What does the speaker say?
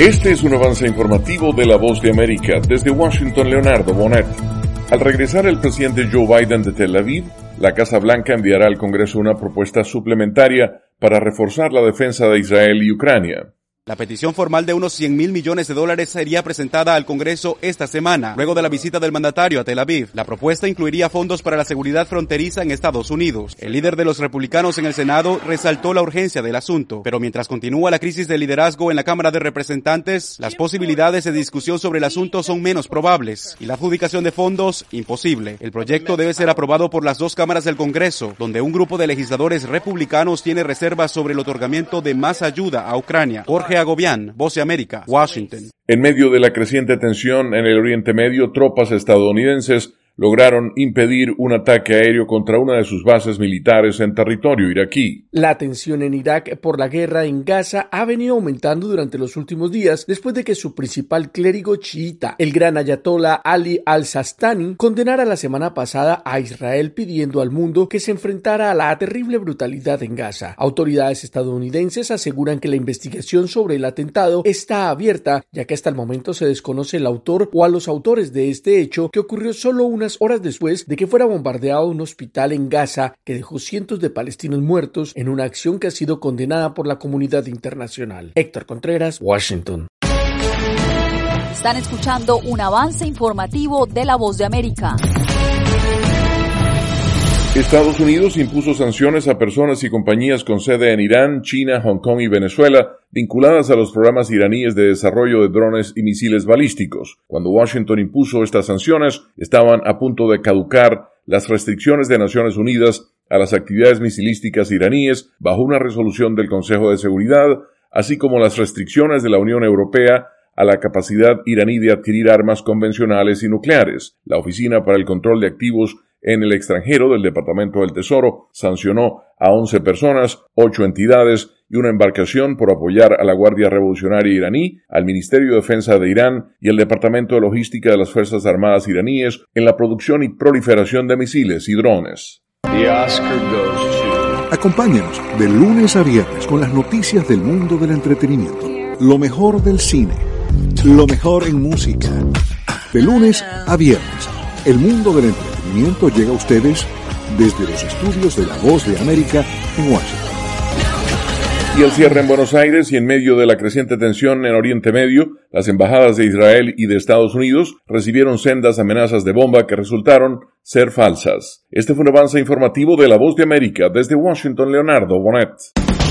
Este es un avance informativo de La Voz de América. Desde Washington, Leonardo Bonet. Al regresar el presidente Joe Biden de Tel Aviv, la Casa Blanca enviará al Congreso una propuesta suplementaria para reforzar la defensa de Israel y Ucrania. La petición formal de unos $100,000 millones sería presentada al Congreso esta semana, luego de la visita del mandatario a Tel Aviv. La propuesta incluiría fondos para la seguridad fronteriza en Estados Unidos. El líder de los republicanos en el Senado resaltó la urgencia del asunto, pero mientras continúa la crisis de liderazgo en la Cámara de Representantes, las posibilidades de discusión sobre el asunto son menos probables y la adjudicación de fondos imposible. El proyecto debe ser aprobado por las dos cámaras del Congreso, donde un grupo de legisladores republicanos tiene reservas sobre el otorgamiento de más ayuda a Ucrania. Jorge Agobián, Voz de América, Washington. En medio de la creciente tensión en el Oriente Medio, tropas estadounidenses lograron impedir un ataque aéreo contra una de sus bases militares en territorio iraquí. La tensión en Irak por la guerra en Gaza ha venido aumentando durante los últimos días después de que su principal clérigo chiita, el gran ayatollah Ali al-Sistani, condenara la semana pasada a Israel pidiendo al mundo que se enfrentara a la terrible brutalidad en Gaza. Autoridades estadounidenses aseguran que la investigación sobre el atentado está abierta, ya que hasta el momento se desconoce el autor o a los autores de este hecho que ocurrió solo unas horas después de que fuera bombardeado un hospital en Gaza que dejó cientos de palestinos muertos en una acción que ha sido condenada por la comunidad internacional. Héctor Contreras, Washington. Están escuchando un avance informativo de La Voz de América. Estados Unidos impuso sanciones a personas y compañías con sede en Irán, China, Hong Kong y Venezuela, vinculadas a los programas iraníes de desarrollo de drones y misiles balísticos. Cuando Washington impuso estas sanciones, estaban a punto de caducar las restricciones de Naciones Unidas a las actividades misilísticas iraníes bajo una resolución del Consejo de Seguridad, así como las restricciones de la Unión Europea a la capacidad iraní de adquirir armas convencionales y nucleares. La Oficina para el Control de Activos en el Extranjero del Departamento del Tesoro sancionó a 11 personas, 8 entidades y una embarcación por apoyar a la Guardia Revolucionaria iraní, al Ministerio de Defensa de Irán y el Departamento de Logística de las Fuerzas Armadas iraníes en la producción y proliferación de misiles y drones. Acompáñanos de lunes a viernes con las noticias del mundo del entretenimiento. Lo mejor del cine, lo mejor en música. De lunes a viernes, el mundo del entretenimiento llega a ustedes desde los estudios de La Voz de América en Washington. Y el cierre en Buenos Aires y en medio de la creciente tensión en Oriente Medio, las embajadas de Israel y de Estados Unidos recibieron sendas amenazas de bomba que resultaron ser falsas. Este fue un avance informativo de La Voz de América. Desde Washington, Leonardo Bonet.